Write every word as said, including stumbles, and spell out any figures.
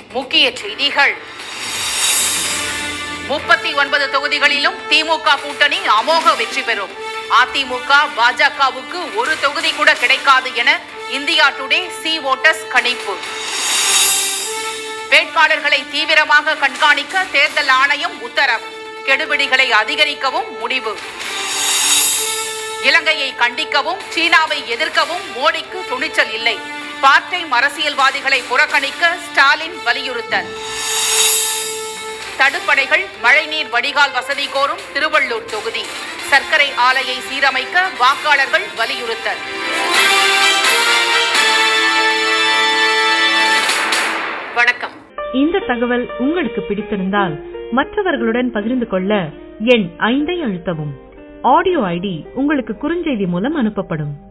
முக்கிய செய்திகள். முப்பத்தி ஒன்பது தொகுதிகளிலும் திமுக கூட்டணி அமோக வெற்றி பெறும். அதிமுக பாஜகவுக்கு ஒரு தொகுதி கூட கிடைக்காது என இந்தியா டுடே சி ஓட்டர்ஸ் கணிப்பு. வேட்பாளர்களை தீவிரமாக கண்காணிக்க தேர்தல் ஆணையம் உத்தரவு. கெடுபிடிகளை அதிகரிக்கவும் முடிவு. இலங்கையை கண்டிக்கவும் சீனாவை எதிர்க்கவும் மோடிக்கு துணிச்சல் இல்லை. பார்ட் டைம் அரசியல்வாதிகளை புறக்கணிக்க ஸ்டாலின் வலியுறுத்தல். தடுப்பணைகள் மழைநீர் வடிகால் வசதி கோரும் திருவள்ளூர் தொகுதி. சர்க்கரை ஆலையை சீரமைக்க வாக்காளர்கள் வலியுறுத்தல். வணக்கம். இந்த தகவல் உங்களுக்கு பிடித்திருந்தால் மற்றவர்களுடன் பகிர்ந்து கொள்ள எண் ஐந்தை அழுத்தவும். ஆடியோ ஐடி உங்களுக்கு குறுஞ்செய்தி மூலம் அனுப்பப்படும்.